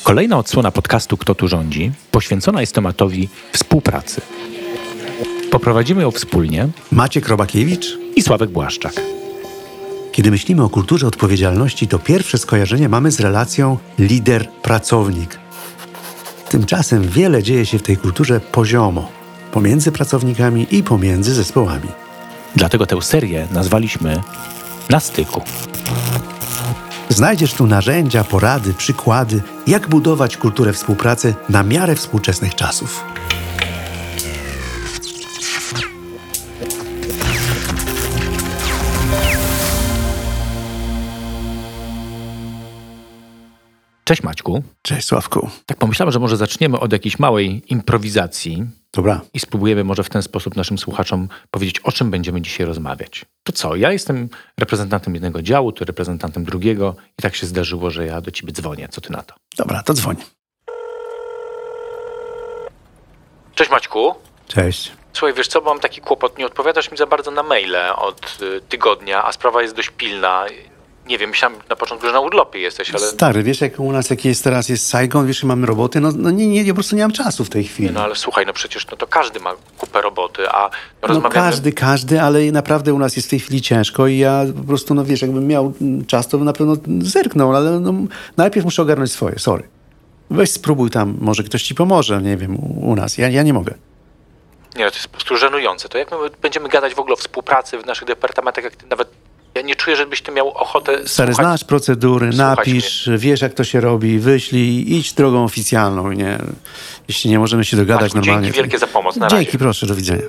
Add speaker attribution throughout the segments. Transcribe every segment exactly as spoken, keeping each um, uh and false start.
Speaker 1: Kolejna odsłona podcastu Kto tu rządzi poświęcona jest tematowi współpracy. Poprowadzimy ją wspólnie
Speaker 2: Maciek Robakiewicz
Speaker 1: i Sławek Błaszczak.
Speaker 2: Kiedy myślimy o kulturze odpowiedzialności, to pierwsze skojarzenie mamy z relacją lider-pracownik. Tymczasem wiele dzieje się w tej kulturze poziomo, pomiędzy pracownikami i pomiędzy zespołami.
Speaker 1: Dlatego tę serię nazwaliśmy Na styku.
Speaker 2: Znajdziesz tu narzędzia, porady, przykłady, jak budować kulturę współpracy na miarę współczesnych czasów.
Speaker 1: Cześć Maćku.
Speaker 2: Cześć Sławku.
Speaker 1: Tak pomyślałem, że może zaczniemy od jakiejś małej improwizacji.
Speaker 2: Dobra.
Speaker 1: I spróbujemy może w ten sposób naszym słuchaczom powiedzieć, o czym będziemy dzisiaj rozmawiać. To co? Ja jestem reprezentantem jednego działu, ty reprezentantem drugiego i tak się zdarzyło, że ja do ciebie dzwonię. Co ty na to?
Speaker 2: Dobra, to dzwoń.
Speaker 1: Cześć Maćku.
Speaker 2: Cześć.
Speaker 1: Słuchaj, wiesz co, mam taki kłopot. Nie odpowiadasz mi za bardzo na maile od y, tygodnia, a sprawa jest dość pilna. Nie wiem, myślałem na początku, że na urlopie jesteś, ale...
Speaker 2: Stary, wiesz jak u nas jaki jest teraz, jest Saigon, wiesz, mamy roboty, no, no nie, nie, ja po prostu nie mam czasu w tej chwili.
Speaker 1: Nie, no ale słuchaj, no przecież no to każdy ma kupę roboty, a no,
Speaker 2: No
Speaker 1: rozmawiamy...
Speaker 2: każdy, każdy, ale naprawdę u nas jest w tej chwili ciężko i ja po prostu, no wiesz, jakbym miał czas, to bym na pewno zerknął, ale no, najpierw muszę ogarnąć swoje, sorry. Weź spróbuj tam, może ktoś ci pomoże, nie wiem, u, u nas, ja, ja nie mogę.
Speaker 1: Nie, no to jest po prostu żenujące. To jak my będziemy gadać w ogóle o współpracy w naszych departamentach, jak ty nawet... Ja nie czuję, żebyś ty miał ochotę
Speaker 2: Stary,
Speaker 1: słuchać...
Speaker 2: znasz procedury,
Speaker 1: słuchać
Speaker 2: napisz,
Speaker 1: mnie.
Speaker 2: wiesz jak to się robi, wyślij, idź drogą oficjalną, nie? Jeśli nie możemy się dogadać
Speaker 1: Maćku,
Speaker 2: normalnie.
Speaker 1: dzięki wielkie za pomoc, na
Speaker 2: Dzięki,
Speaker 1: razie.
Speaker 2: proszę, do widzenia.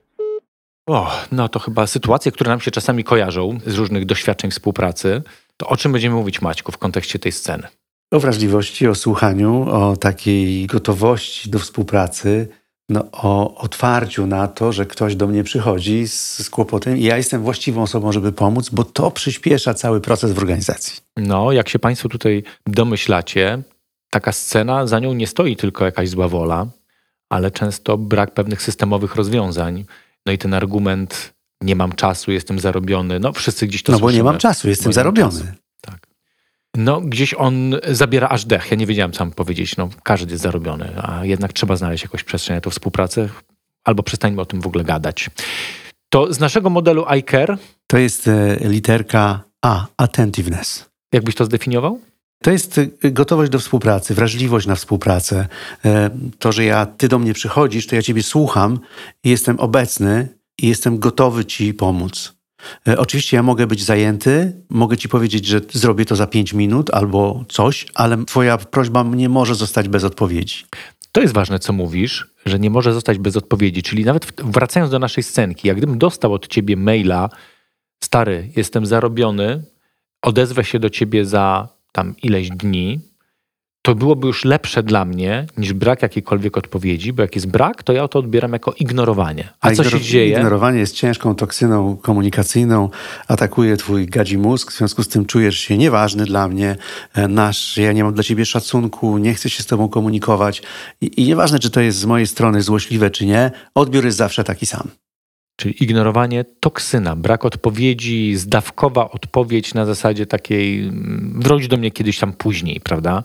Speaker 1: O, no to chyba sytuacje, które nam się czasami kojarzą z różnych doświadczeń współpracy. To o czym będziemy mówić, Maćku, w kontekście tej sceny?
Speaker 2: O wrażliwości, o słuchaniu, o takiej gotowości do współpracy, no, o otwarciu na to, że ktoś do mnie przychodzi z, z kłopotem i ja jestem właściwą osobą, żeby pomóc, bo to przyspiesza cały proces w organizacji.
Speaker 1: No, jak się państwo tutaj domyślacie, taka scena, za nią nie stoi tylko jakaś zła wola, ale często brak pewnych systemowych rozwiązań. No i ten argument, nie mam czasu, jestem zarobiony, no wszyscy gdzieś to
Speaker 2: No
Speaker 1: słyszymy.
Speaker 2: bo nie mam czasu, jestem
Speaker 1: Bo nie mam
Speaker 2: zarobiony.
Speaker 1: czasu. Tak. No gdzieś on zabiera aż dech. Ja nie wiedziałem, co mam powiedzieć. No każdy jest zarobiony, a jednak trzeba znaleźć jakąś przestrzeń na tę współpracę, albo przestańmy o tym w ogóle gadać. To z naszego modelu I care,
Speaker 2: To jest e, literka A, attentiveness.
Speaker 1: jakbyś to zdefiniował?
Speaker 2: To jest e, gotowość do współpracy, wrażliwość na współpracę. E, to, że ja, ty do mnie przychodzisz, to ja ciebie słucham i jestem obecny i jestem gotowy ci pomóc. E, oczywiście ja mogę być zajęty, mogę ci powiedzieć, że zrobię to za pięć minut albo coś, ale twoja prośba nie może zostać bez odpowiedzi.
Speaker 1: To jest ważne, co mówisz, że nie może zostać bez odpowiedzi. Czyli nawet wracając do naszej scenki, jak gdybym dostał od ciebie maila, stary, jestem zarobiony, odezwę się do ciebie za tam ileś dni, to byłoby już lepsze dla mnie niż brak jakiejkolwiek odpowiedzi, bo jak jest brak, to ja to odbieram jako ignorowanie. A, A co się dzieje?
Speaker 2: Ignorowanie jest ciężką toksyną komunikacyjną, atakuje twój gadzi mózg, w związku z tym czujesz się nieważny dla mnie, nasz, ja nie mam dla ciebie szacunku, nie chcę się z tobą komunikować i, i nieważne, czy to jest z mojej strony złośliwe, czy nie, odbiór jest zawsze taki sam.
Speaker 1: Czyli ignorowanie, toksyna, brak odpowiedzi, zdawkowa odpowiedź na zasadzie takiej wróć do mnie kiedyś tam później, prawda?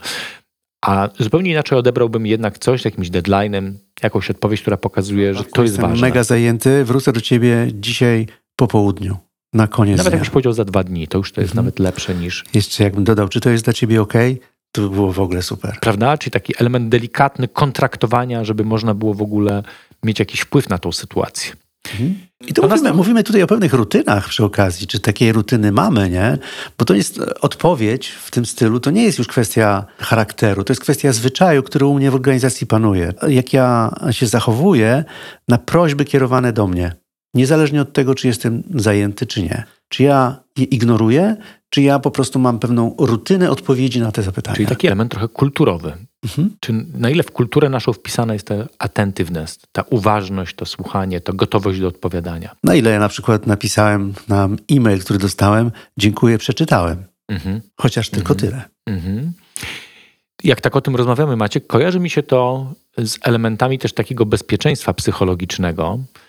Speaker 1: A zupełnie inaczej odebrałbym jednak coś z jakimś deadline'em, jakąś odpowiedź, która pokazuje, że to jest
Speaker 2: Jestem
Speaker 1: ważne.
Speaker 2: mega zajęty, wrócę do ciebie dzisiaj po południu, na koniec
Speaker 1: Nawet
Speaker 2: dnia.
Speaker 1: jakbyś powiedział za dwa dni, to już to jest
Speaker 2: Mhm.
Speaker 1: nawet lepsze niż...
Speaker 2: Jeszcze jakbym dodał, czy to jest dla ciebie okej, to by było w ogóle super.
Speaker 1: Prawda? Czyli taki element delikatny kontraktowania, żeby można było w ogóle mieć jakiś wpływ na tą sytuację.
Speaker 2: Mhm. I to
Speaker 1: To
Speaker 2: mówimy,
Speaker 1: nas-
Speaker 2: mówimy tutaj o pewnych rutynach przy okazji, czy takie rutyny mamy, nie? Bo to jest odpowiedź w tym stylu, to nie jest już kwestia charakteru, to jest kwestia zwyczaju, który u mnie w organizacji panuje. Jak ja się zachowuję na prośby kierowane do mnie, niezależnie od tego, czy jestem zajęty, czy nie. Czy ja je ignoruję, czy ja po prostu mam pewną rutynę odpowiedzi na te zapytania.
Speaker 1: Czyli taki element trochę kulturowy.
Speaker 2: Mhm.
Speaker 1: Czy na ile w kulturę naszą wpisana jest ta attentiveness, ta uważność, to słuchanie, to gotowość do odpowiadania?
Speaker 2: Na ile ja na przykład napisałem na e-mail, który dostałem, dziękuję, przeczytałem.
Speaker 1: Mhm.
Speaker 2: Chociaż tylko
Speaker 1: Mhm.
Speaker 2: tyle.
Speaker 1: Mhm. Jak tak o tym rozmawiamy, Maciek, kojarzy mi się to z elementami też takiego bezpieczeństwa psychologicznego,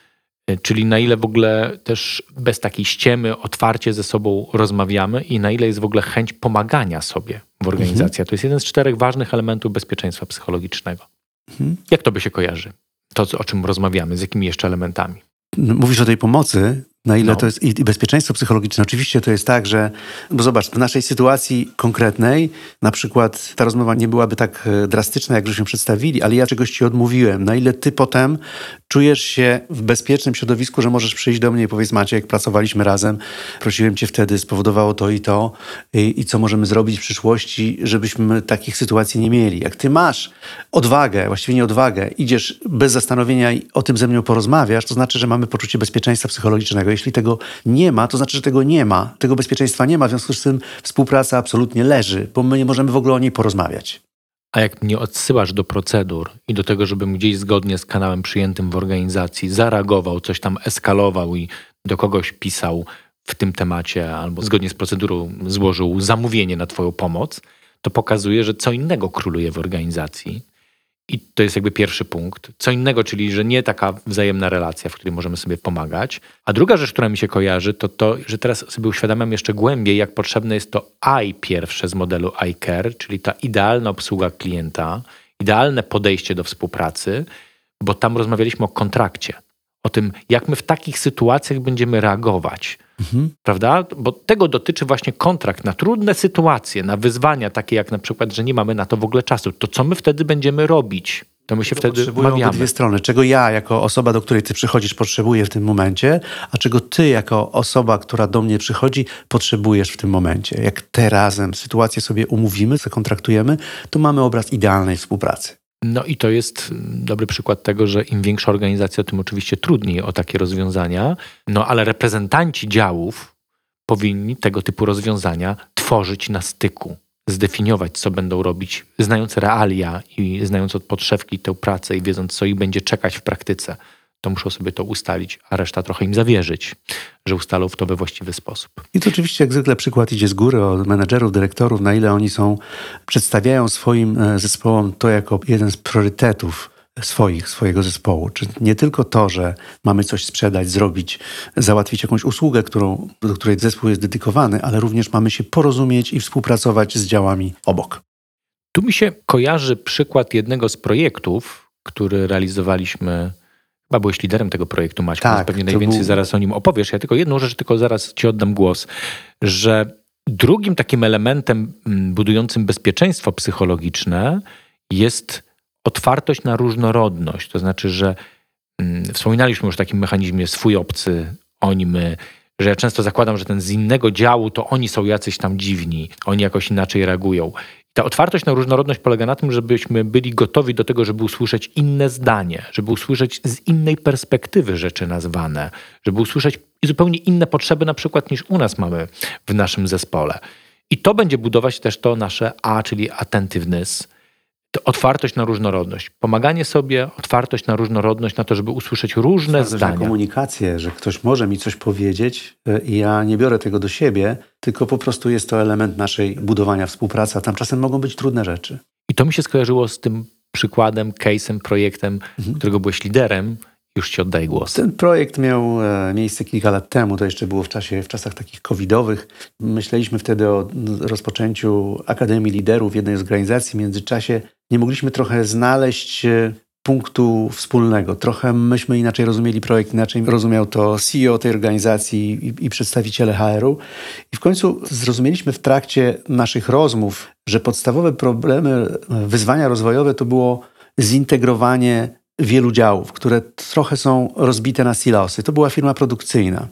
Speaker 1: Czyli na ile w ogóle też bez takiej ściemy otwarcie ze sobą rozmawiamy i na ile jest w ogóle chęć pomagania sobie w organizacji. Mhm. To jest jeden z czterech ważnych elementów bezpieczeństwa psychologicznego. Mhm. Jak to by się kojarzy? To, o czym rozmawiamy, z jakimi jeszcze elementami?
Speaker 2: Mówisz o tej pomocy, na ile
Speaker 1: no.
Speaker 2: to jest i, i bezpieczeństwo psychologiczne. Oczywiście to jest tak, że, bo zobacz, w naszej sytuacji konkretnej, na przykład ta rozmowa nie byłaby tak drastyczna, jak żeśmy przedstawili, ale ja czegoś ci odmówiłem. Na ile ty potem czujesz się w bezpiecznym środowisku, że możesz przyjść do mnie i powiedzieć: Maciek, pracowaliśmy razem, prosiłem cię wtedy, spowodowało to i to i, i co możemy zrobić w przyszłości, żebyśmy takich sytuacji nie mieli. Jak ty masz odwagę, właściwie nie odwagę, idziesz bez zastanowienia i o tym ze mną porozmawiasz, to znaczy, że mamy poczucie bezpieczeństwa psychologicznego. Jeśli tego nie ma, to znaczy, że tego nie ma. Tego bezpieczeństwa nie ma, w związku z tym współpraca absolutnie leży, bo my nie możemy w ogóle o niej porozmawiać.
Speaker 1: A jak mnie odsyłasz do procedur i do tego, żebym gdzieś zgodnie z kanałem przyjętym w organizacji zareagował, coś tam eskalował i do kogoś pisał w tym temacie albo zgodnie z procedurą złożył zamówienie na twoją pomoc, to pokazuje, że co innego króluje w organizacji. I to jest jakby pierwszy punkt. Co innego, czyli że nie taka wzajemna relacja, w której możemy sobie pomagać. A druga rzecz, która mi się kojarzy, to to, że teraz sobie uświadamiam jeszcze głębiej, jak potrzebne jest to I pierwsze z modelu I care, czyli ta idealna obsługa klienta, idealne podejście do współpracy, bo tam rozmawialiśmy o kontrakcie. O tym, jak my w takich sytuacjach będziemy reagować. Mhm. Prawda? Bo tego dotyczy właśnie kontrakt na trudne sytuacje, na wyzwania takie jak na przykład, że nie mamy na to w ogóle czasu. To co my wtedy będziemy robić? To my się
Speaker 2: Tego
Speaker 1: wtedy umawiamy.
Speaker 2: Dwie strony. Czego ja jako osoba, do której ty przychodzisz, potrzebuję w tym momencie, a czego ty jako osoba, która do mnie przychodzi, potrzebujesz w tym momencie. Jak te razem sytuację sobie umówimy, zakontraktujemy, to mamy obraz idealnej współpracy.
Speaker 1: No i to jest dobry przykład tego, że im większa organizacja, tym oczywiście trudniej o takie rozwiązania, no ale reprezentanci działów powinni tego typu rozwiązania tworzyć na styku, zdefiniować, co będą robić, znając realia i znając od podszewki tę pracę i wiedząc, co ich będzie czekać w praktyce. To muszą sobie to ustalić, a reszta trochę im zawierzyć, że ustalą to we właściwy sposób.
Speaker 2: I to oczywiście jak zwykle przykład idzie z góry od menedżerów, dyrektorów, na ile oni są, przedstawiają swoim zespołom to jako jeden z priorytetów swoich, swojego zespołu. Czy nie tylko to, że mamy coś sprzedać, zrobić, załatwić jakąś usługę, którą, do której zespół jest dedykowany, ale również mamy się porozumieć i współpracować z działami obok.
Speaker 1: Tu mi się kojarzy przykład jednego z projektów, który realizowaliśmy. Chyba byłeś liderem tego projektu, Maćku, tak, więc pewnie najwięcej był... zaraz o nim opowiesz. Ja tylko jedną rzecz, tylko zaraz ci oddam głos, że drugim takim elementem budującym bezpieczeństwo psychologiczne jest otwartość na różnorodność. To znaczy, że hmm, wspominaliśmy już o takim mechanizmie swój, obcy, oni, my, że ja często zakładam, że ten z innego działu to oni są jacyś tam dziwni, oni jakoś inaczej reagują. Ta otwartość na różnorodność polega na tym, żebyśmy byli gotowi do tego, żeby usłyszeć inne zdanie, żeby usłyszeć z innej perspektywy rzeczy nazwane, żeby usłyszeć zupełnie inne potrzeby na przykład niż u nas mamy w naszym zespole. I to będzie budować też to nasze A, czyli attentiveness, to otwartość na różnorodność. Pomaganie sobie, otwartość na różnorodność, na to, żeby usłyszeć różne
Speaker 2: otwartość
Speaker 1: zdania.
Speaker 2: Na komunikację, że ktoś może mi coś powiedzieć i ja nie biorę tego do siebie, tylko po prostu jest to element naszej budowania współpracy, a tam czasem mogą być trudne rzeczy.
Speaker 1: I to mi się skojarzyło z tym przykładem, case'em, projektem, mhm. którego byłeś liderem. Już ci oddaję głos.
Speaker 2: Ten projekt miał miejsce kilka lat temu, to jeszcze było w czasie, w czasach takich covidowych. Myśleliśmy wtedy o rozpoczęciu Akademii Liderów w jednej z organizacji. W międzyczasie nie mogliśmy trochę znaleźć punktu wspólnego. Trochę myśmy inaczej rozumieli projekt, inaczej rozumiał to C E O tej organizacji i, i przedstawiciele H R-u. I w końcu zrozumieliśmy w trakcie naszych rozmów, że podstawowe problemy, wyzwania rozwojowe to było zintegrowanie wielu działów, które trochę są rozbite na silosy. To była firma produkcyjna.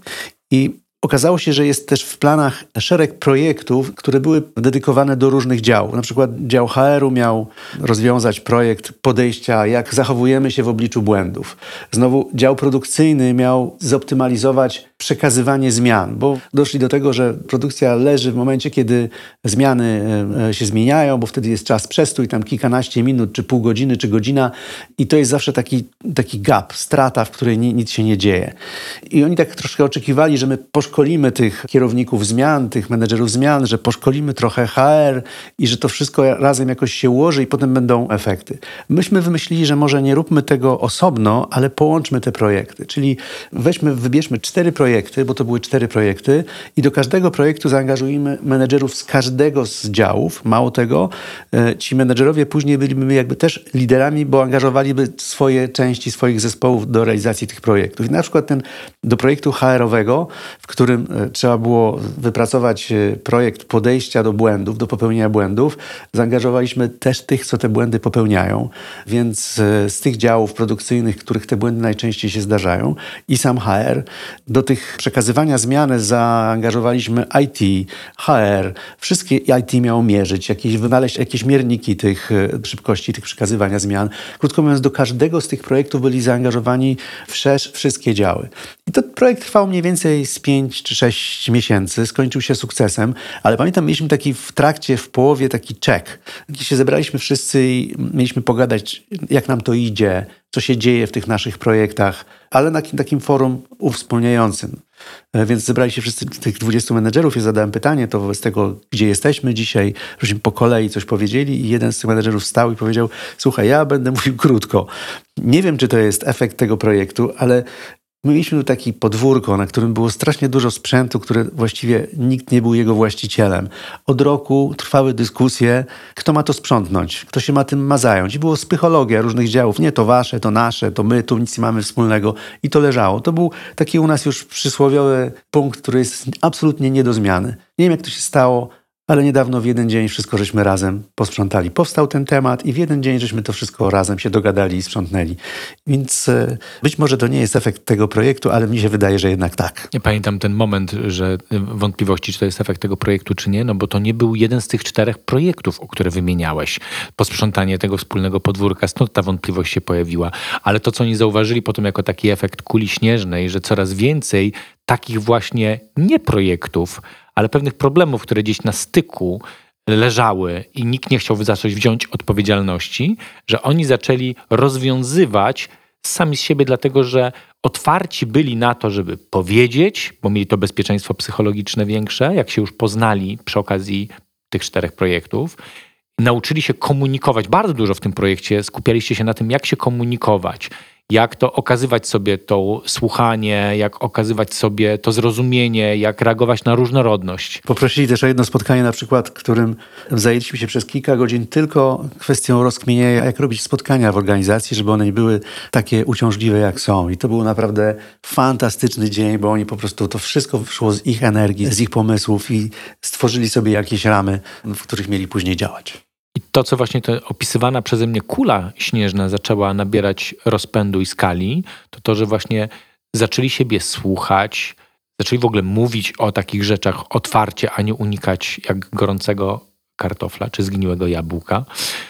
Speaker 2: I okazało się, że jest też w planach szereg projektów, które były dedykowane do różnych działów. Na przykład dział H R-u miał rozwiązać projekt podejścia, jak zachowujemy się w obliczu błędów. Znowu dział produkcyjny miał zoptymalizować przekazywanie zmian, bo doszli do tego, że produkcja leży w momencie, kiedy zmiany się zmieniają, bo wtedy jest czas przestój, tam kilkanaście minut, czy pół godziny, czy godzina i to jest zawsze taki, taki gap, strata, w której nic się nie dzieje. I oni tak troszkę oczekiwali, że my poszkolimy tych kierowników zmian, tych menedżerów zmian, że poszkolimy trochę H R i że to wszystko razem jakoś się ułoży i potem będą efekty. Myśmy wymyślili, że może nie róbmy tego osobno, ale połączmy te projekty. Czyli weźmy, wybierzmy cztery projekty, bo to były cztery projekty i do każdego projektu zaangażujemy menedżerów z każdego z działów. Mało tego, ci menedżerowie później byliby jakby też liderami, bo angażowaliby swoje części swoich zespołów do realizacji tych projektów. I na przykład ten do projektu H R-owego, w którym trzeba było wypracować projekt podejścia do błędów, do popełnienia błędów, zaangażowaliśmy też tych, co te błędy popełniają. Więc z tych działów produkcyjnych, których te błędy najczęściej się zdarzają i sam H R, do tych przekazywania zmiany zaangażowaliśmy I T, H R, wszystkie I T miało mierzyć, jakieś, wynaleźć jakieś mierniki tych szybkości, tych przekazywania zmian. Krótko mówiąc, do każdego z tych projektów byli zaangażowani wszerz wszystkie działy. I to projekt trwał mniej więcej z pięć czy sześć miesięcy, skończył się sukcesem, ale pamiętam, mieliśmy taki w trakcie, w połowie taki check, gdzie się zebraliśmy wszyscy i mieliśmy pogadać, jak nam to idzie, co się dzieje w tych naszych projektach, ale na takim forum uwspólniającym. Więc zebrali się wszyscy tych dwudziestu menedżerów i zadałem pytanie, to wobec tego, gdzie jesteśmy dzisiaj, żebyśmy po kolei coś powiedzieli i jeden z tych menedżerów wstał i powiedział: słuchaj, ja będę mówił krótko. Nie wiem, czy to jest efekt tego projektu, ale my mieliśmy tu takie podwórko, na którym było strasznie dużo sprzętu, które właściwie nikt nie był jego właścicielem. Od roku trwały dyskusje, kto ma to sprzątnąć, kto się ma tym ma zająć. I było psychologia różnych działów. Nie, to wasze, to nasze, to my, tu nic nie mamy wspólnego. I to leżało. To był taki u nas już przysłowiowy punkt, który jest absolutnie nie do zmiany. Nie wiem, jak to się stało, ale niedawno w jeden dzień wszystko żeśmy razem posprzątali. Powstał ten temat i w jeden dzień żeśmy to wszystko razem się dogadali i sprzątnęli. Więc być może to nie jest efekt tego projektu, ale mi się wydaje, że jednak tak.
Speaker 1: Ja pamiętam ten moment, że wątpliwości, czy to jest efekt tego projektu, czy nie, no bo to nie był jeden z tych czterech projektów, o które wymieniałeś. Posprzątanie tego wspólnego podwórka, stąd ta wątpliwość się pojawiła. Ale to, co oni zauważyli potem jako taki efekt kuli śnieżnej, że coraz więcej takich właśnie nie projektów, ale pewnych problemów, które gdzieś na styku leżały i nikt nie chciał za coś wziąć odpowiedzialności, że oni zaczęli rozwiązywać sami z siebie, dlatego że otwarci byli na to, żeby powiedzieć, bo mieli to bezpieczeństwo psychologiczne większe, jak się już poznali przy okazji tych czterech projektów. Nauczyli się komunikować. Bardzo dużo w tym projekcie skupialiście się na tym, jak się komunikować, jak to okazywać sobie to słuchanie, jak okazywać sobie to zrozumienie, jak reagować na różnorodność.
Speaker 2: Poprosili też o jedno spotkanie, na przykład, którym zajęliśmy się przez kilka godzin tylko kwestią rozkminienia, jak robić spotkania w organizacji, żeby one nie były takie uciążliwe, jak są. I to był naprawdę fantastyczny dzień, bo oni po prostu, to wszystko szło z ich energii, z ich pomysłów i stworzyli sobie jakieś ramy, w których mieli później działać.
Speaker 1: I to, co właśnie to opisywana przeze mnie kula śnieżna zaczęła nabierać rozpędu i skali, to to, że właśnie zaczęli siebie słuchać, zaczęli w ogóle mówić o takich rzeczach otwarcie, a nie unikać jak gorącego kartofla czy zgniłego jabłka.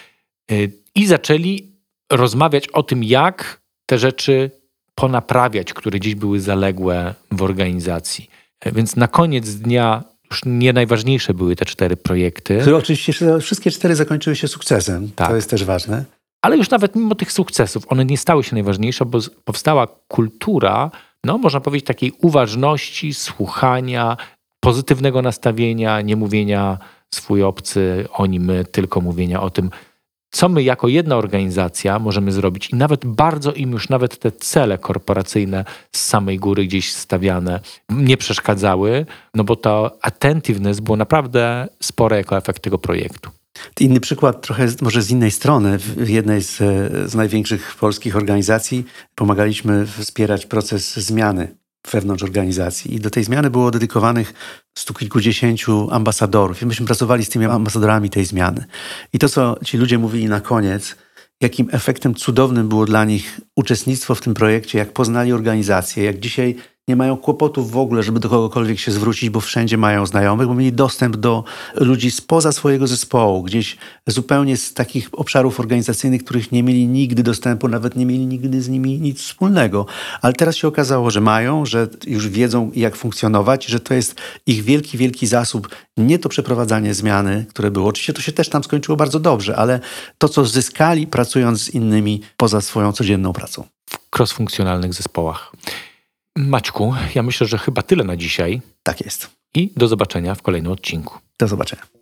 Speaker 1: I zaczęli rozmawiać o tym, jak te rzeczy ponaprawiać, które gdzieś były zaległe w organizacji. Więc na koniec dnia już nie najważniejsze były te cztery projekty.
Speaker 2: Które oczywiście wszystkie cztery zakończyły się sukcesem. Tak. To jest też ważne.
Speaker 1: Ale już nawet mimo tych sukcesów, one nie stały się najważniejsze, bo powstała kultura, no można powiedzieć, takiej uważności, słuchania, pozytywnego nastawienia, nie mówienia swój obcy, oni, my, tylko mówienia o tym, co my jako jedna organizacja możemy zrobić. I nawet bardzo im już nawet te cele korporacyjne z samej góry gdzieś stawiane nie przeszkadzały, no bo to attentiveness było naprawdę spore jako efekt tego projektu.
Speaker 2: Inny przykład, trochę może z innej strony. W jednej z, z największych polskich organizacji pomagaliśmy wspierać proces zmiany wewnątrz organizacji. I do tej zmiany było dedykowanych stu kilkudziesięciu ambasadorów. I myśmy pracowali z tymi ambasadorami tej zmiany. I to, co ci ludzie mówili na koniec, jakim efektem cudownym było dla nich uczestnictwo w tym projekcie, jak poznali organizację, jak dzisiaj nie mają kłopotów w ogóle, żeby do kogokolwiek się zwrócić, bo wszędzie mają znajomych, bo mieli dostęp do ludzi spoza swojego zespołu, gdzieś zupełnie z takich obszarów organizacyjnych, których nie mieli nigdy dostępu, nawet nie mieli nigdy z nimi nic wspólnego. Ale teraz się okazało, że mają, że już wiedzą, jak funkcjonować, że to jest ich wielki, wielki zasób. Nie to przeprowadzanie zmiany, które było. Oczywiście to się też tam skończyło bardzo dobrze, ale to, co zyskali pracując z innymi poza swoją codzienną pracą.
Speaker 1: W cross-funkcjonalnych zespołach. Maćku, ja myślę, że chyba tyle na dzisiaj
Speaker 2: Tak jest.
Speaker 1: i do zobaczenia w kolejnym odcinku.
Speaker 2: Do zobaczenia.